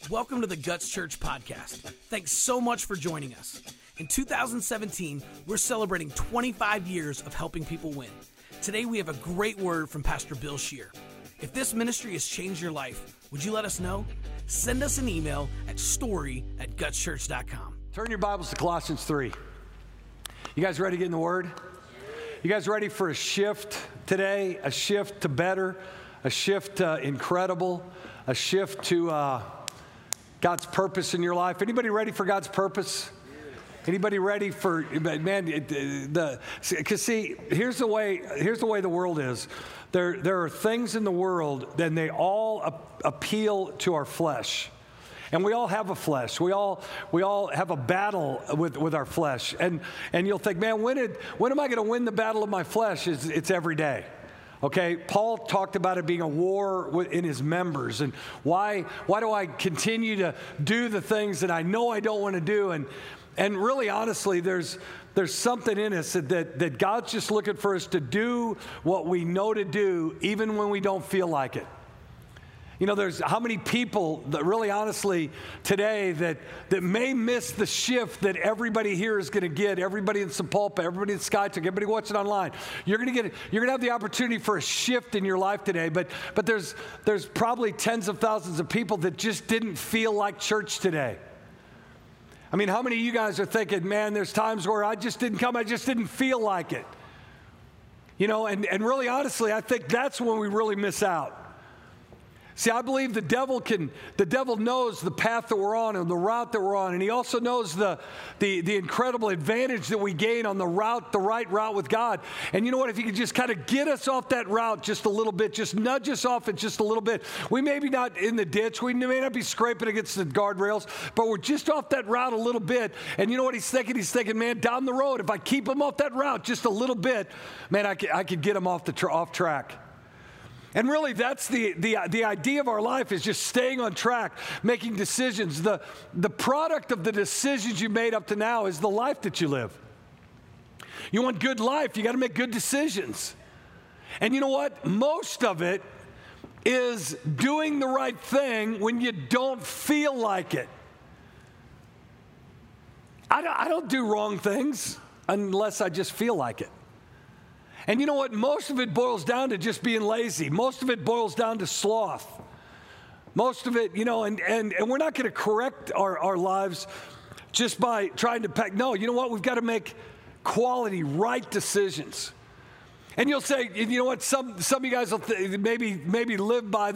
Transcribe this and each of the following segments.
Welcome to the Guts Church podcast. Thanks so much for joining us. In 2017, we're celebrating 25 years of helping people win. Today, we have a great word from Pastor Bill Scheer. If this ministry has changed your life, would you let us know? Send us an email at story@gutschurch.com. Turn your Bibles to Colossians 3. You guys ready to get in the Word? You guys ready for a shift today? A shift to better, a shift to incredible, a shift to God's purpose in your life. Anybody ready for God's purpose? Anybody ready for, man, because see, here's the way the world is. There are things in the world, and they all appeal to our flesh. And we all have a flesh. We all have a battle with our flesh. And you'll think, man, when am I going to win the battle of my flesh? It's every day. Okay, Paul talked about it being a war in his members, and why do I continue to do the things that I know I don't want to do? And really, honestly, there's something in us that God's just looking for us to do what we know to do, even when we don't feel like it. You know, there's how many people that really honestly today that may miss the shift that everybody here is going to get, everybody in Sapulpa, everybody in SkyTech, everybody watching online. You're going to have the opportunity for a shift in your life today, but there's probably tens of thousands of people that just didn't feel like church today. I mean, how many of you guys are thinking, man, there's times where I just didn't come, I just didn't feel like it. You know, and really honestly, I think that's when we really miss out. See, I believe the devil knows the path that we're on and the route that we're on, and he also knows the incredible advantage that we gain on the right route with God. And you know what? If he could just kind of get us off that route just a little bit, just nudge us off it just a little bit. We may be not in the ditch, we may not be scraping against the guardrails, but we're just off that route a little bit. And you know what he's thinking? He's thinking, man, down the road, if I keep him off that route just a little bit, man, I could get him off track. And really, that's the idea of our life, is just staying on track, making decisions. The product of the decisions you made up to now is the life that you live. You want good life, you got to make good decisions. And you know what? Most of it is doing the right thing when you don't feel like it. I don't do wrong things unless I just feel like it. And you know what? Most of it boils down to just being lazy. Most of it boils down to sloth. Most of it, you know, and we're not going to correct our lives just by trying to pack. No, you know what? We've got to make quality, right decisions. And you'll say, you know what? Some of you guys will maybe live by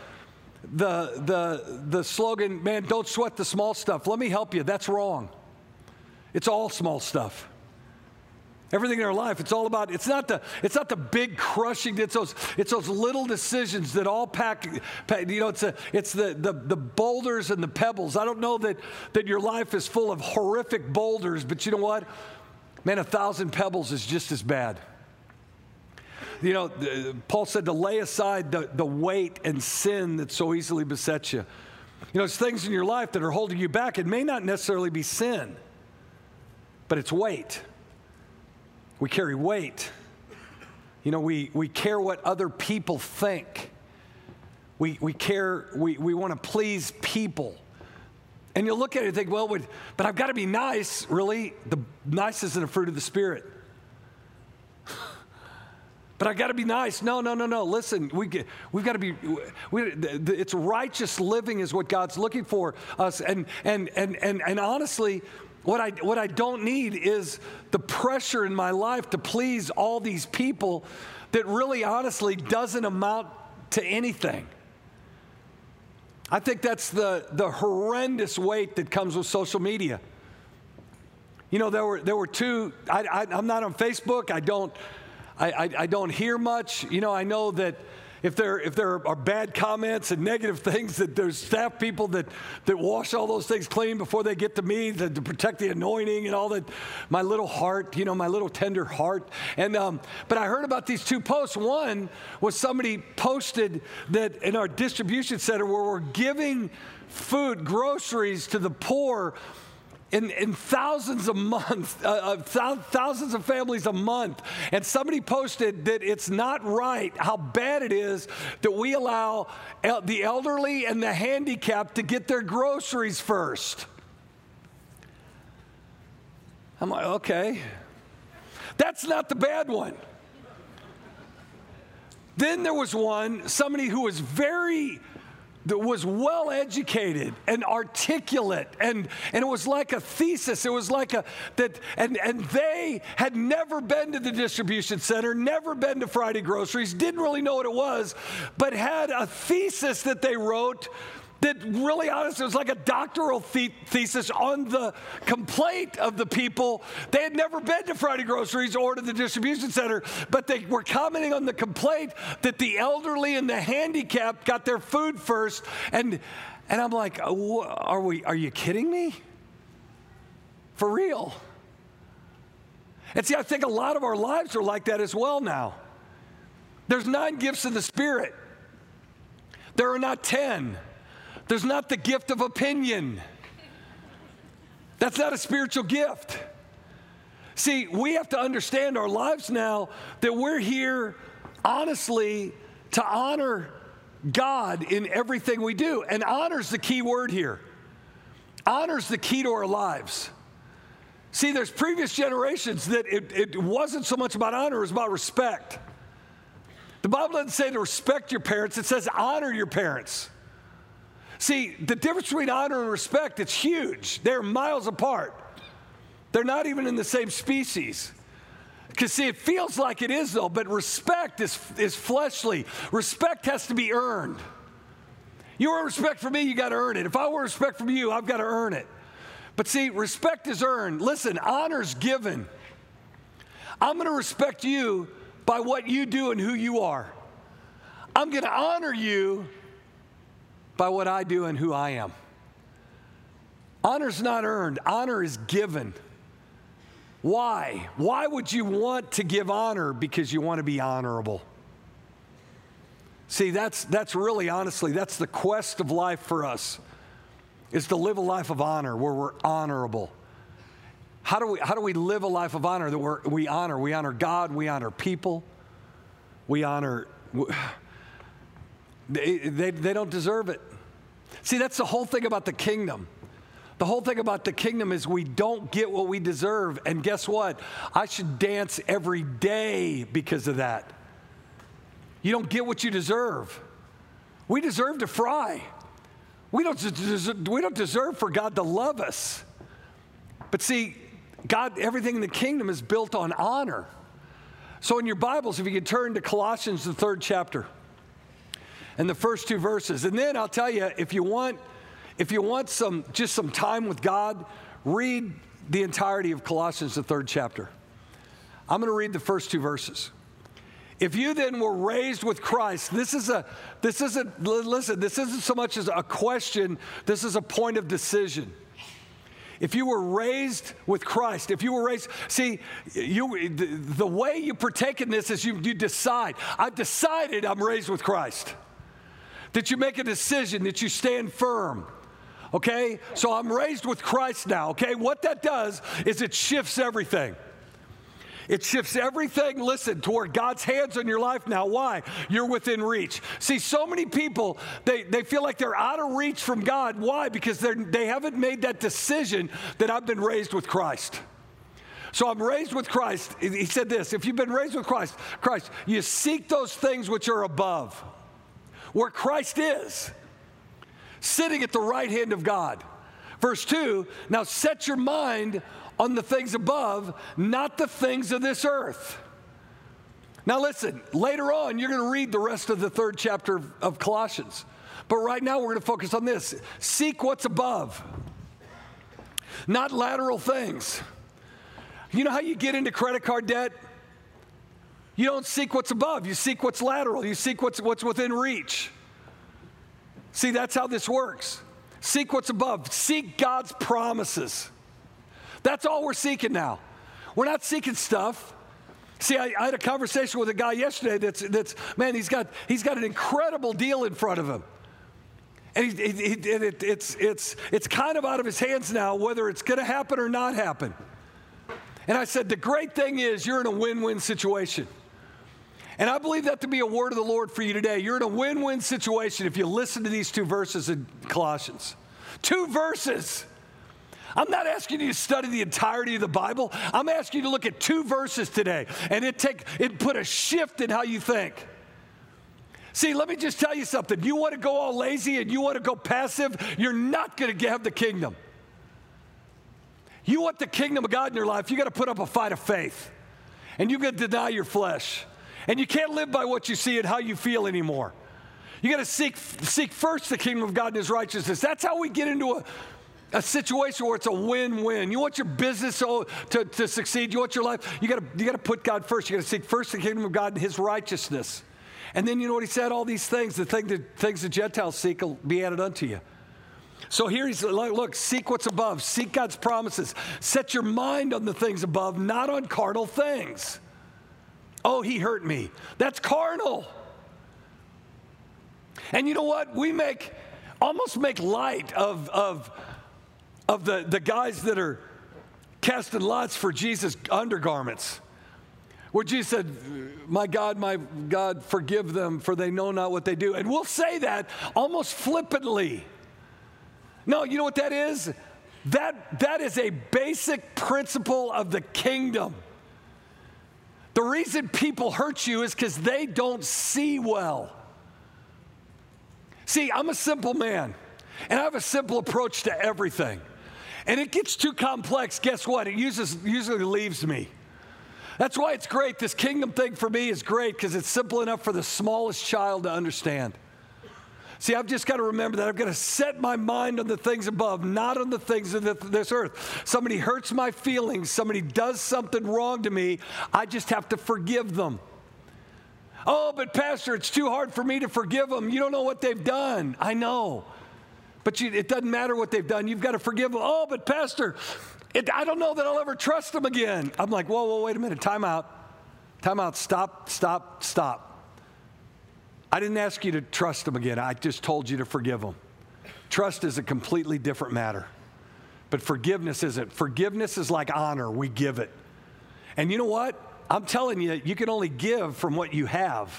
the slogan, man, don't sweat the small stuff. Let me help you. That's wrong. It's all small stuff. Everything in our life, it's all about, it's not the big crushing, it's those little decisions that all pack, you know, it's the boulders and the pebbles. I don't know that your life is full of horrific boulders, but you know what? Man, 1,000 pebbles is just as bad. You know, Paul said to lay aside the weight and sin that so easily besets you. You know, there's things in your life that are holding you back. It may not necessarily be sin, but it's weight. We carry weight. You know, we care what other people think. We want to please people. And you'll look at it and think, well, but I've got to be nice. Really? The nice isn't a fruit of the Spirit. But I got to be nice. No. Listen, we've got to be. It's righteous living is what God's looking for us. And honestly, what I don't need is the pressure in my life to please all these people that really, honestly, doesn't amount to anything. I think that's the horrendous weight that comes with social media. You know, there were two. I'm not on Facebook. I don't hear much. You know, I know that if there are bad comments and negative things, that there's staff people that wash all those things clean before they get to me to protect the anointing and all that. My little heart, you know, my little tender heart. And but I heard about these two posts. One was somebody posted that in our distribution center where we're giving food, groceries to the poor, in thousands a month, thousands of families a month. And somebody posted that it's not right how bad it is that we allow the elderly and the handicapped to get their groceries first. I'm like, okay, that's not the bad one. Then there was somebody who was that was well educated and articulate, and it was like a thesis. It was like and they had never been to the distribution center, never been to Friday groceries, didn't really know what it was, but had a thesis that they wrote that really honestly was like a doctoral thesis on the complaint of the people. They had never been to Friday groceries or to the distribution center, but they were commenting on the complaint that the elderly and the handicapped got their food first. And I'm like, are you kidding me? For real? And see, I think a lot of our lives are like that as well now. There's 9 gifts of the Spirit. There are not 10. There's not the gift of opinion. That's not a spiritual gift. See, we have to understand our lives now that we're here honestly to honor God in everything we do. And honor's the key word here. Honor's the key to our lives. See, there's previous generations that it wasn't so much about honor, it was about respect. The Bible doesn't say to respect your parents, it says honor your parents. See, the difference between honor and respect, it's huge. They're miles apart. They're not even in the same species. Because, see, it feels like it is, though, but respect is fleshly. Respect has to be earned. You want respect from me, you got to earn it. If I want respect from you, I've got to earn it. But, see, respect is earned. Listen, honor's given. I'm going to respect you by what you do and who you are. I'm going to honor you by what I do and who I am. Honor's not earned. Honor is given. Why? Why would you want to give honor? Because you want to be honorable. See, that's really, honestly, that's the quest of life for us, is to live a life of honor where we're honorable. How do we live a life of honor that we honor God, we honor people, we honor... They don't deserve it. See, that's the whole thing about the kingdom. The whole thing about the kingdom is we don't get what we deserve. And guess what? I should dance every day because of that. You don't get what you deserve. We deserve to fry. We don't deserve for God to love us. But see, God, everything in the kingdom is built on honor. So in your Bibles, if you could turn to Colossians, the 3rd chapter. And the first 2 verses. And then I'll tell you, if you want just some time with God, read the entirety of Colossians, the 3rd chapter. I'm going to read the first 2 verses. If you then were raised with Christ, this isn't so much as a question, this is a point of decision. If you were raised with Christ, see, the way you partake in this is you decide. I've decided I'm raised with Christ. That you make a decision, that you stand firm, okay? So I'm raised with Christ now, okay? What that does is it shifts everything. It shifts everything, listen, toward God's hands on your life now. Why? You're within reach. See, so many people, they feel like they're out of reach from God. Why? Because they haven't made that decision that I've been raised with Christ. So I'm raised with Christ. He said this, if you've been raised with Christ, you seek those things which are above, where Christ is, sitting at the right hand of God. Verse 2, now set your mind on the things above, not the things of this earth. Now listen, later on, you're going to read the rest of the 3rd chapter of Colossians. But right now, we're going to focus on this. Seek what's above, not lateral things. You know how you get into credit card debt? You don't seek what's above. You seek what's lateral. You seek what's within reach. See, that's how this works. Seek what's above. Seek God's promises. That's all we're seeking now. We're not seeking stuff. See, I had a conversation with a guy yesterday that's man, he's got an incredible deal in front of him. And it's kind of out of his hands now, whether it's going to happen or not happen. And I said, the great thing is you're in a win-win situation. And I believe that to be a word of the Lord for you today. You're in a win-win situation if you listen to these 2 verses in Colossians. 2 verses. I'm not asking you to study the entirety of the Bible. I'm asking you to look at 2 verses today, and it put a shift in how you think. See, let me just tell you something. You want to go all lazy and you want to go passive, you're not going to have the kingdom. You want the kingdom of God in your life, you got to put up a fight of faith. And you got to deny your flesh. And you can't live by what you see and how you feel anymore. You got to seek first the kingdom of God and his righteousness. That's how we get into a situation where it's a win-win. You want your business to succeed. You want your life. You got to put God first. You got to seek first the kingdom of God and his righteousness. And then you know what he said? All these things, the things the Gentiles seek will be added unto you. So here he's, look, seek what's above. Seek God's promises. Set your mind on the things above, not on carnal things. Oh, he hurt me. That's carnal. And you know what? We almost make light of the guys that are casting lots for Jesus' undergarments. Where Jesus said, my God, forgive them, for they know not what they do. And we'll say that almost flippantly. No, you know what that is? That is a basic principle of the kingdom. The reason people hurt you is because they don't see well. See, I'm a simple man, and I have a simple approach to everything. And it gets too complex, guess what? It usually leaves me. That's why it's great. This kingdom thing for me is great because it's simple enough for the smallest child to understand. See, I've just got to remember that I've got to set my mind on the things above, not on the things of this earth. Somebody hurts my feelings. Somebody does something wrong to me. I just have to forgive them. Oh, but Pastor, it's too hard for me to forgive them. You don't know what they've done. I know. But it doesn't matter what they've done. You've got to forgive them. Oh, but Pastor, I don't know that I'll ever trust them again. I'm like, whoa, wait a minute. Time out. Stop. I didn't ask you to trust them again. I just told you to forgive them. Trust is a completely different matter. But forgiveness isn't. Forgiveness is like honor. We give it. And you know what? I'm telling you, you can only give from what you have.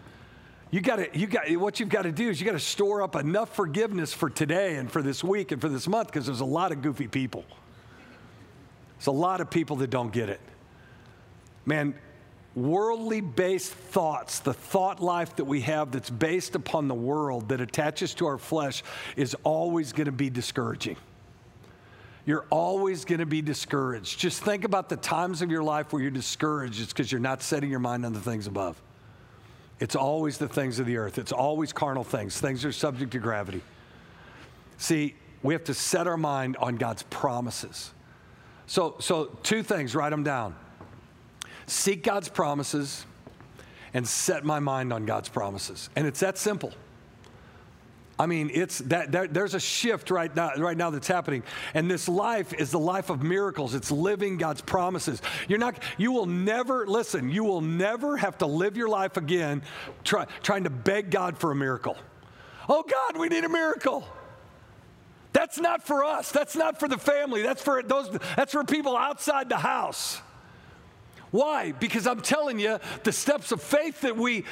What you've got to do is you got to store up enough forgiveness for today and for this week and for this month, because there's a lot of goofy people. There's a lot of people that don't get it. Man, worldly-based thoughts, the thought life that we have that's based upon the world that attaches to our flesh is always going to be discouraging. You're always going to be discouraged. Just think about the times of your life where you're discouraged. It's because you're not setting your mind on the things above. It's always the things of the earth. It's always carnal things. Things are subject to gravity. See, we have to set our mind on God's promises. So 2 things, write them down. Seek God's promises and set my mind on God's promises. And it's that simple. I mean, there's a shift right now that's happening. And this life is the life of miracles. It's living God's promises. You will never have to live your life again trying to beg God for a miracle. Oh God, we need a miracle. That's not for us. That's not for the family. That's for people outside the house. Why? Because I'm telling you, the steps of faith that we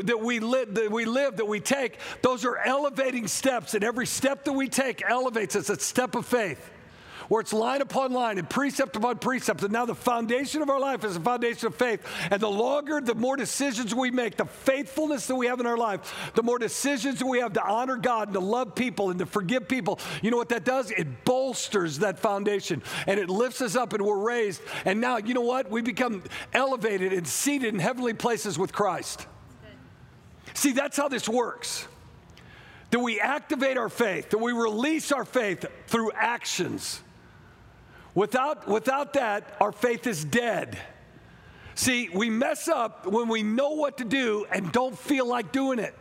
take, those are elevating steps, and every step that we take elevates us. It's a step of faith, where it's line upon line and precept upon precept. And now the foundation of our life is the foundation of faith. And the more decisions we make, the faithfulness that we have in our life, the more decisions that we have to honor God and to love people and to forgive people. You know what that does? It bolsters that foundation, and it lifts us up, and we're raised. And now, you know what? We become elevated and seated in heavenly places with Christ. See, that's how this works. That we activate our faith, that we release our faith through actions. Without that, our faith is dead. See, we mess up when we know what to do and don't feel like doing it.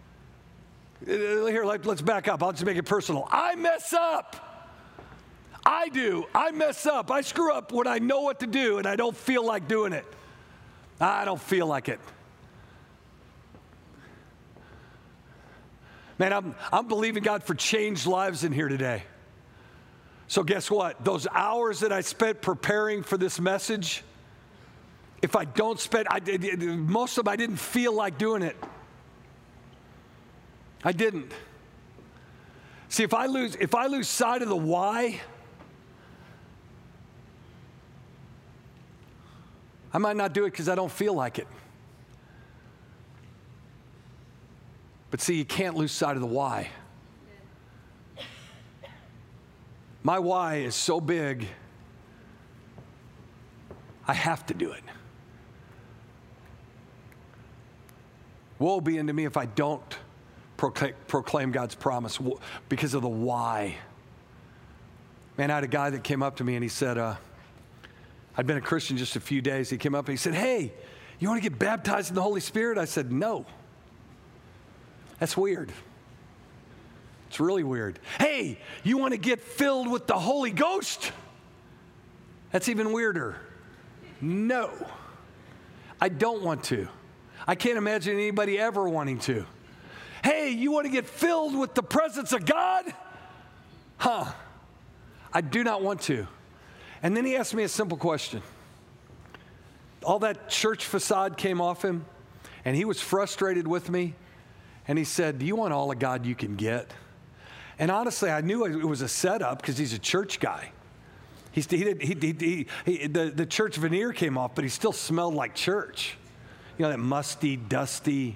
Here, let's back up. I'll just make it personal. I mess up. I do. I mess up. I screw up when I know what to do and I don't feel like doing it. I don't feel like it. Man, I'm believing God for changed lives in here today. So guess what? Those hours that I spent preparing for this message, if I don't spend, most of them I didn't feel like doing it. I didn't. See, if I lose sight of the why, I might not do it because I don't feel like it. But see, you can't lose sight of the why. My why is so big, I have to do it. Woe be unto me if I don't proclaim God's promise because of the why. Man, I had a guy that came up to me and he said, I'd been a Christian just a few days. He came up and he said, hey, you want to get baptized in the Holy Spirit? I said, no. That's weird. It's really weird. Hey, you want to get filled with the Holy Ghost? That's even weirder. No, I don't want to. I can't imagine anybody ever wanting to. Hey, you want to get filled with the presence of God? I do not want to. And then he asked me a simple question. All that church facade came off him, and he was frustrated with me. And he said, do you want all of God you can get? And honestly, I knew it was a setup because he's a church guy. The church veneer came off, but he still smelled like church. You know, that musty, dusty,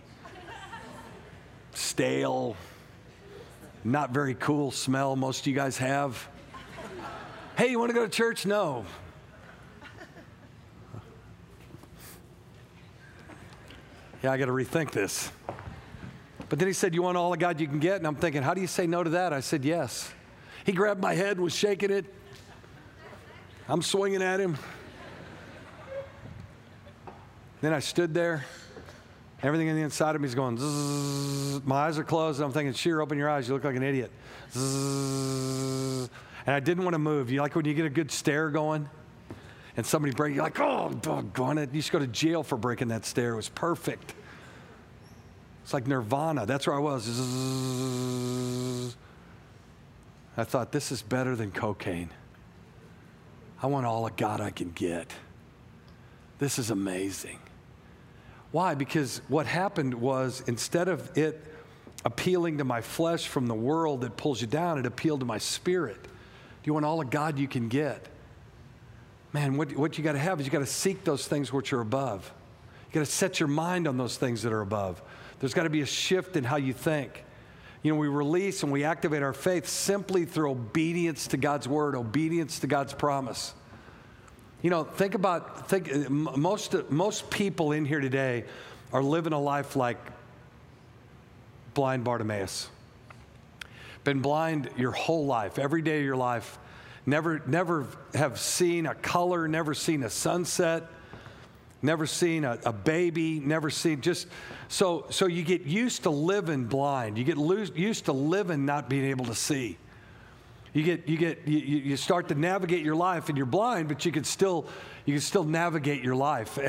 stale, not very cool smell most of you guys have. Hey, you want to go to church? No. Yeah, I got to rethink this. But then he said, you want all the God you can get? And I'm thinking, how do you say no to that? I said, yes. He grabbed my head, was shaking it. I'm swinging at him. Then I stood there. Everything on the inside of me is going zzz. My eyes are closed, and I'm thinking, Sheer, open your eyes. You look like an idiot. Zzz. And I didn't want to move. You like when you get a good stare going? And somebody breaks, you're like, oh, doggone it. You should go to jail for breaking that stare. It was perfect. It's like nirvana. That's where I was. Zzz. I thought, this is better than cocaine. I want all of God I can get. This is amazing. Why? Because what happened was, instead of it appealing to my flesh from the world that pulls you down, it appealed to my spirit. Do you want all of God you can get? Man, what you got to have is you got to seek those things which are above. You got to set your mind on those things that are above. There's got to be a shift in how you think. You know, we release and we activate our faith simply through obedience to God's word, obedience to God's promise. You know, most people in here today are living a life like blind Bartimaeus. Been blind your whole life, every day of your life. Never have seen a color, never seen a sunset, never seen a baby, never seen just, so you get used to living blind. You get used to living not being able to see. You start to navigate your life, and you're blind, but you can still navigate your life.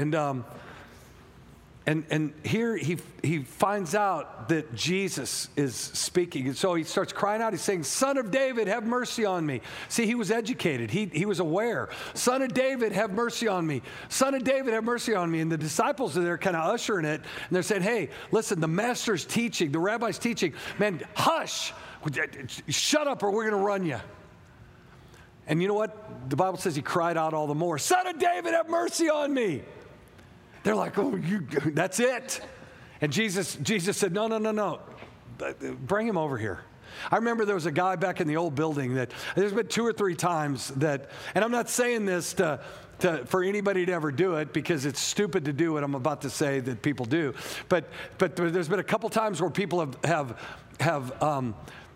And here he finds out that Jesus is speaking. And so he starts crying out. He's saying, Son of David, have mercy on me. See, he was educated. He was aware. Son of David, have mercy on me. Son of David, have mercy on me. And the disciples are there kind of ushering it. And they're saying, hey, listen, the master's teaching, the rabbi's teaching. Man, hush. Shut up or we're going to run you. And you know what? The Bible says he cried out all the more. Son of David, have mercy on me. They're like, oh, that's it. And Jesus said, no. Bring him over here. I remember there was a guy back in the old building that there's been 2 or 3 times that, and I'm not saying this for anybody to ever do it because it's stupid to do what I'm about to say that people do. But there's been a couple times where people have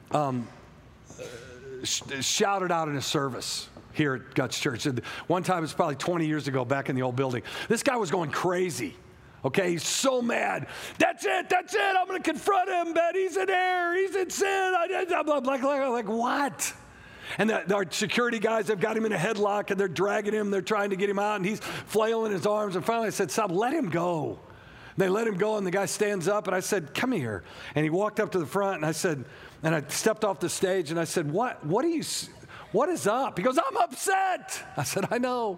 shouted out in a service here at Guts Church. And one time, it's probably 20 years ago, back in the old building. This guy was going crazy. Okay, he's so mad. That's it. I'm going to confront him, but he's in error. He's in sin. I'm like, what? And our security guys have got him in a headlock, and they're dragging him. They're trying to get him out, and he's flailing his arms. And finally, I said, stop, let him go. They let him go, and the guy stands up, and I said, come here. And he walked up to the front, and I said, and I stepped off the stage, and I said, what is up? He goes, I'm upset. I said, I know.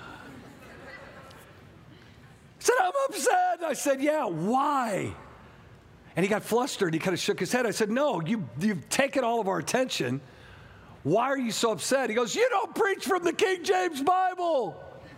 He said, I'm upset. I said, yeah, why? And he got flustered. He kind of shook his head. I said, no, you've taken all of our attention. Why are you so upset? He goes, you don't preach from the King James Bible.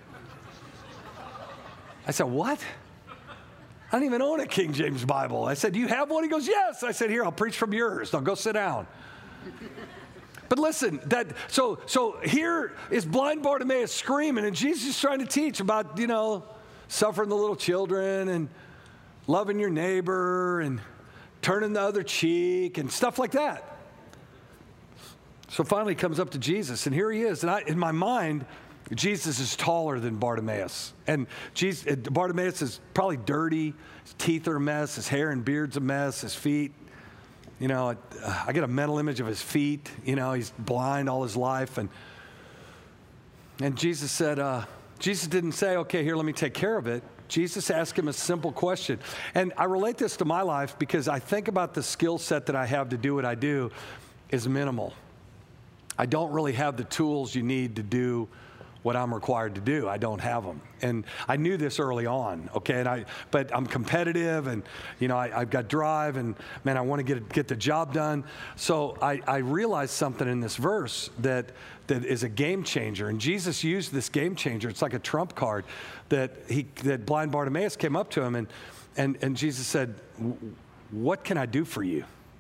I said, what? I don't even own a King James Bible. I said, do you have one? He goes, yes. I said, here, I'll preach from yours. Now go sit down. But listen, so here is blind Bartimaeus screaming, and Jesus is trying to teach about, suffering the little children and loving your neighbor and turning the other cheek and stuff like that. So finally he comes up to Jesus, and here he is. And in my mind, Jesus is taller than Bartimaeus. And Bartimaeus is probably dirty. His teeth are a mess. His hair and beard's a mess. His feet, I get a mental image of his feet. He's blind all his life. And Jesus said, Jesus didn't say, okay, here, let me take care of it. Jesus asked him a simple question. And I relate this to my life because I think about the skill set that I have to do what I do is minimal. I don't really have the tools you need to do what I'm required to do. I don't have them. And I knew this early on, okay? But I'm competitive, and, I've got drive, and, man, I want to get the job done. So I realized something in this verse that is a game changer. And Jesus used this game changer. It's like a trump card that blind Bartimaeus came up to him, and Jesus said, what can I do for you?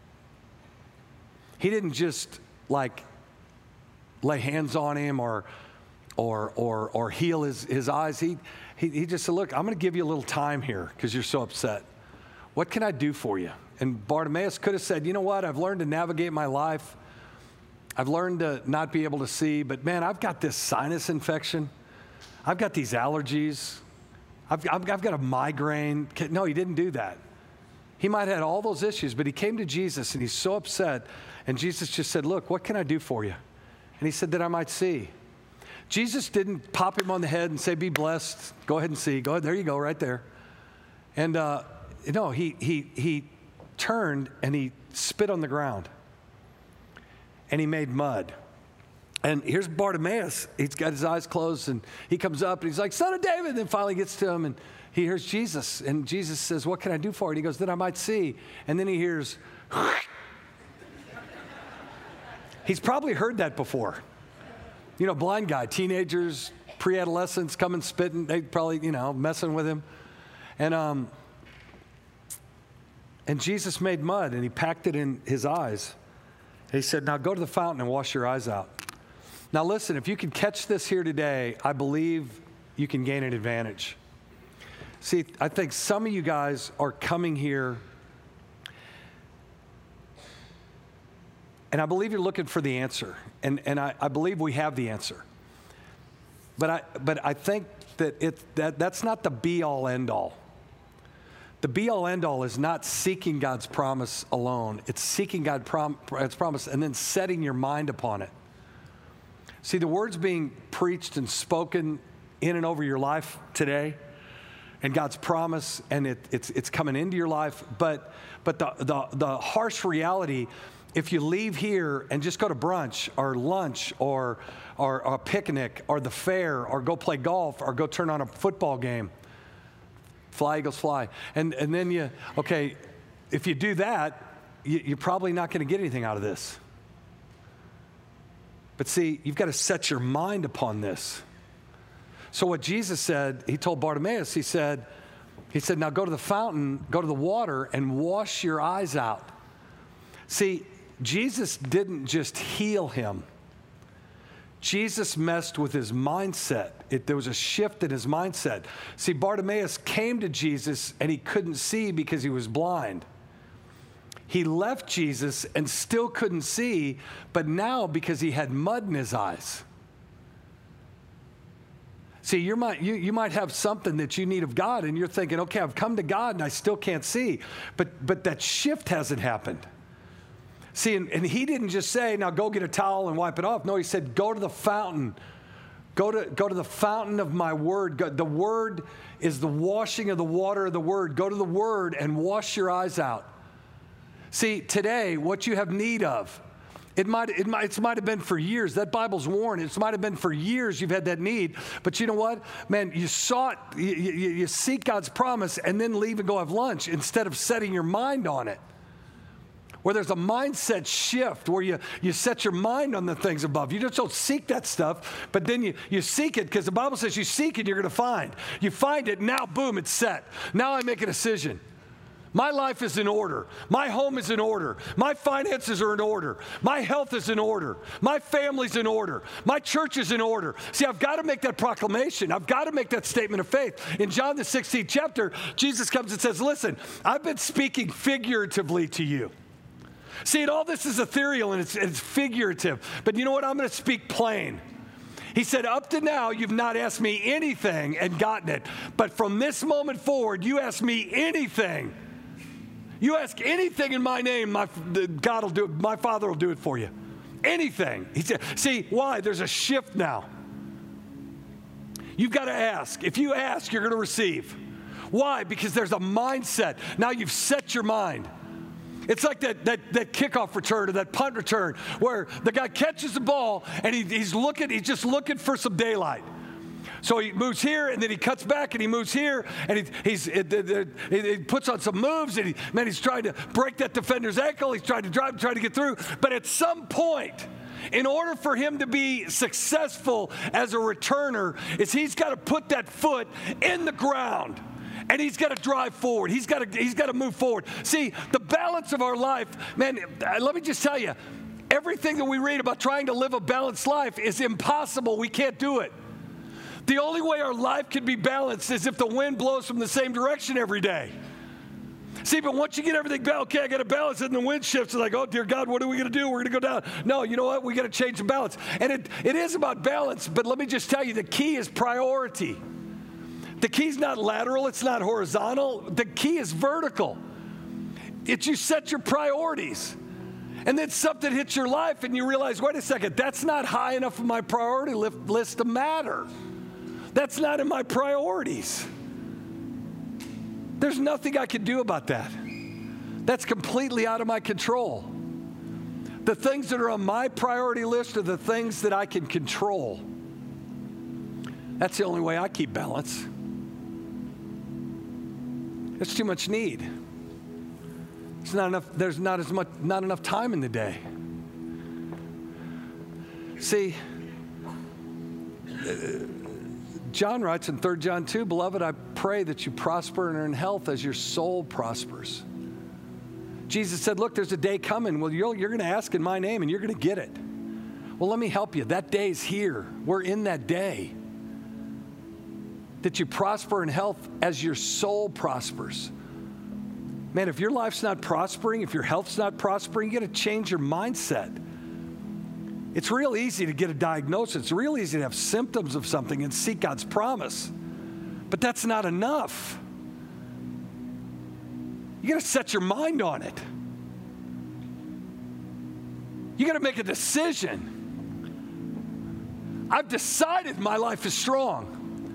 He didn't just, lay hands on him or heal his eyes. He just said, look, I'm going to give you a little time here because you're so upset. What can I do for you? And Bartimaeus could have said, you know what? I've learned to navigate my life. I've learned to not be able to see, but man, I've got this sinus infection. I've got these allergies. I've got a migraine. No, he didn't do that. He might have had all those issues, but he came to Jesus and he's so upset. And Jesus just said, look, what can I do for you? And he said, that I might see. Jesus didn't pop him on the head and say, be blessed. Go ahead and see. Go ahead. There you go, right there. And, no, he turned and he spit on the ground. And he made mud. And here's Bartimaeus. He's got his eyes closed, and he comes up, and he's like, Son of David. And then finally gets to him, and he hears Jesus. And Jesus says, what can I do for you? And he goes, that I might see. And then he hears, he's probably heard that before. Blind guy, teenagers, pre-adolescents coming spitting. They probably, messing with him. And Jesus made mud, and he packed it in his eyes. He said, now go to the fountain and wash your eyes out. Now listen, if you can catch this here today, I believe you can gain an advantage. See, I think some of you guys are coming here, and I believe you're looking for the answer. And I believe we have the answer. But I think that's not the be-all, end-all. The be-all, end-all is not seeking God's promise alone. It's seeking God's promise and then setting your mind upon it. See, the word's being preached and spoken in and over your life today, and God's promise, and it's coming into your life. But the harsh reality, if you leave here and just go to brunch or lunch or a picnic or the fair or go play golf or go turn on a football game, fly, Eagles, fly. And then if you do that, you're probably not going to get anything out of this. But see, you've got to set your mind upon this. So what Jesus said, he told Bartimaeus, he said, now go to the fountain, go to the water, and wash your eyes out. See, Jesus didn't just heal him. Jesus messed with his mindset. There was a shift in his mindset. See, Bartimaeus came to Jesus and he couldn't see because he was blind. He left Jesus and still couldn't see, but now because he had mud in his eyes. See, you might have something that you need of God, and you're thinking, okay, I've come to God and I still can't see. But that shift hasn't happened. See, and he didn't just say, now go get a towel and wipe it off. No, he said, go to the fountain, Go to the fountain of my word. The word is the washing of the water of the word. Go to the word and wash your eyes out. See, today, what you have need of, it might have been for years. That Bible's worn. It might have been for years you've had that need. But you know what? Man, you seek God's promise and then leave and go have lunch instead of setting your mind on it. Where there's a mindset shift where you set your mind on the things above. You just don't seek that stuff, but then you seek it because the Bible says you seek it, you're going to find. You find it, now boom, it's set. Now I make a decision. My life is in order. My home is in order. My finances are in order. My health is in order. My family's in order. My church is in order. See, I've got to make that proclamation. I've got to make that statement of faith. In John the 16th chapter, Jesus comes and says, listen, I've been speaking figuratively to you. See, and all this is ethereal and it's figurative. But you know what? I'm going to speak plain. He said, up to now, you've not asked me anything and gotten it. But from this moment forward, you ask me anything. You ask anything in my name, God will do it. My Father will do it for you. Anything. He said, see, why? There's a shift now. You've got to ask. If you ask, you're going to receive. Why? Because there's a mindset. Now you've set your mind. It's like that kickoff return or that punt return where the guy catches the ball and he's just looking for some daylight. So he moves here and then he cuts back and he moves here and he puts on some moves and he's trying to break that defender's ankle. He's trying to get through. But at some point, in order for him to be successful as a returner, he's got to put that foot in the ground. And he's got to drive forward. He's got to move forward. See, the balance of our life, man, let me just tell you, everything that we read about trying to live a balanced life is impossible. We can't do it. The only way our life can be balanced is if the wind blows from the same direction every day. See, but once you get everything balanced, okay, I got to balance it, and the wind shifts, it's like, oh, dear God, what are we going to do? We're going to go down. No, you know what? We got to change the balance. And it is about balance, but let me just tell you, the key is priority. The key's not lateral, it's not horizontal. The key is vertical. It's you set your priorities. And then something hits your life and you realize, wait a second, that's not high enough on my priority list to matter. That's not in my priorities. There's nothing I can do about that. That's completely out of my control. The things that are on my priority list are the things that I can control. That's the only way I keep balance. There's too much need. There's not enough time in the day. See, John writes in 3 John 2, beloved, I pray that you prosper and are in health as your soul prospers. Jesus said, look, there's a day coming. Well, you're going to ask in my name and you're going to get it. Well, let me help you. That day's here. We're in that day. That you prosper in health as your soul prospers. Man, if your life's not prospering, if your health's not prospering, you got to change your mindset. It's real easy to get a diagnosis. It's real easy to have symptoms of something and seek God's promise. But that's not enough. You got to set your mind on it. You got to make a decision. I've decided my life is strong.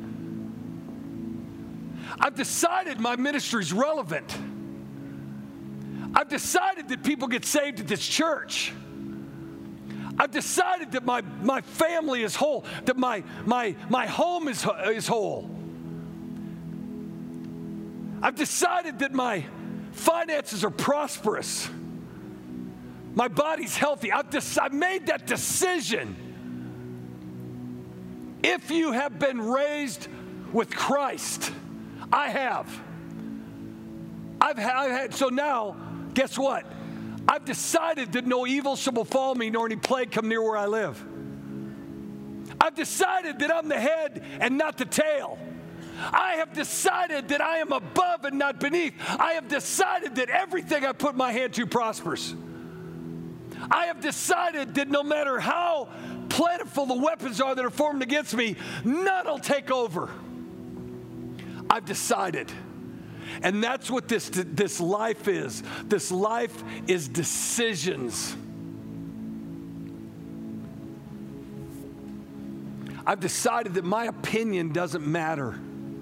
I've decided my ministry's relevant. I've decided that people get saved at this church. I've decided that my family is whole, that my home is whole. I've decided that my finances are prosperous. My body's healthy. I've made that decision. If you have been raised with Christ, I have. I've had, so now, guess what? I've decided that no evil shall befall me, nor any plague come near where I live. I've decided that I'm the head and not the tail. I have decided that I am above and not beneath. I have decided that everything I put my hand to prospers. I have decided that no matter how plentiful the weapons are that are formed against me, none will take over. I've decided. And that's what this life is. This life is decisions. I've decided that my opinion doesn't matter.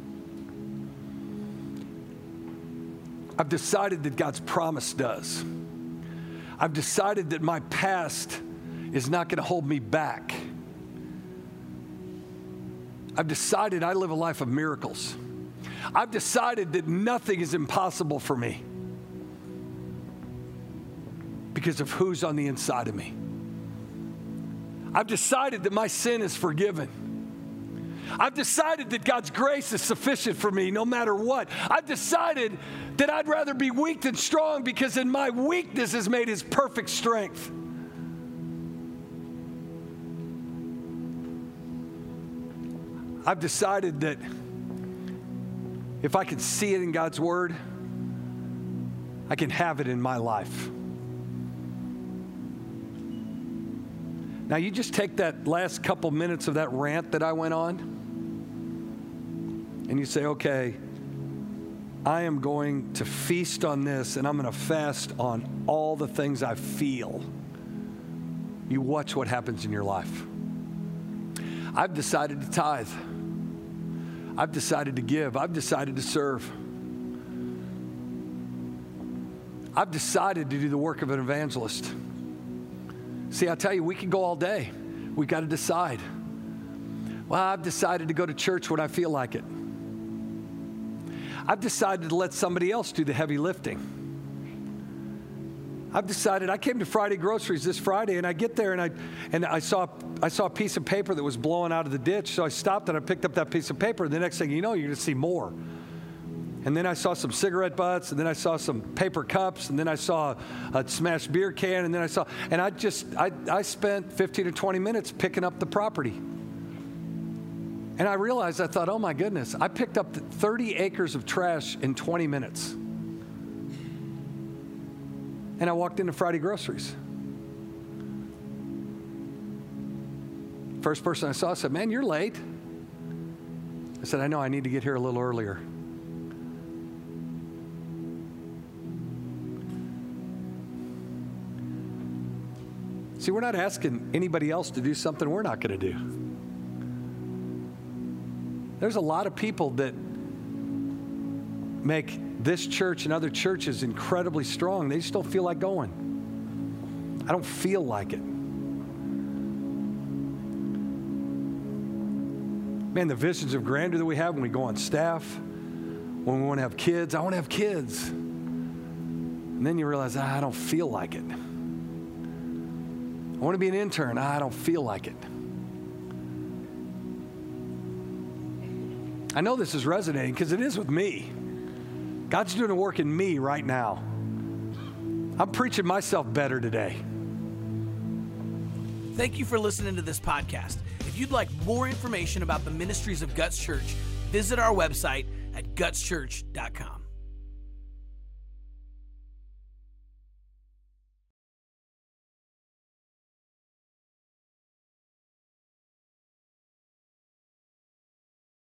I've decided that God's promise does. I've decided that my past is not going to hold me back. I've decided I live a life of miracles. I've decided that nothing is impossible for me because of who's on the inside of me. I've decided that my sin is forgiven. I've decided that God's grace is sufficient for me no matter what. I've decided that I'd rather be weak than strong because in my weakness is made His perfect strength. I've decided that if I can see it in God's Word, I can have it in my life. Now, you just take that last couple minutes of that rant that I went on, and you say, okay, I am going to feast on this, and I'm going to fast on all the things I feel. You watch what happens in your life. I've decided to tithe. I've decided to give. I've decided to serve. I've decided to do the work of an evangelist. See, I tell you, we can go all day. We've got to decide. Well, I've decided to go to church when I feel like it. I've decided to let somebody else do the heavy lifting. I've decided, I came to Friday Groceries this Friday, and I get there, and I saw a piece of paper that was blowing out of the ditch, so I stopped and I picked up that piece of paper, and the next thing you know, you're going to see more. And then I saw some cigarette butts, and then I saw some paper cups, and then I saw a smashed beer can, and then I spent 15 to 20 minutes picking up the property. And I realized, I thought, oh my goodness, I picked up 30 acres of trash in 20 minutes. And I walked into Friday Groceries. First person I saw said, man, you're late. I said, I know, I need to get here a little earlier. See, we're not asking anybody else to do something we're not going to do. There's a lot of people that make this church and other churches incredibly strong. They just don't feel like going. I don't feel like it. Man, the visions of grandeur that we have when we go on staff, when we want to have kids, I want to have kids. And then you realize, I don't feel like it. I want to be an intern. I don't feel like it. I know this is resonating because it is with me. God's doing a work in me right now. I'm preaching myself better today. Thank you for listening to this podcast. If you'd like more information about the ministries of Guts Church, visit our website at gutschurch.com.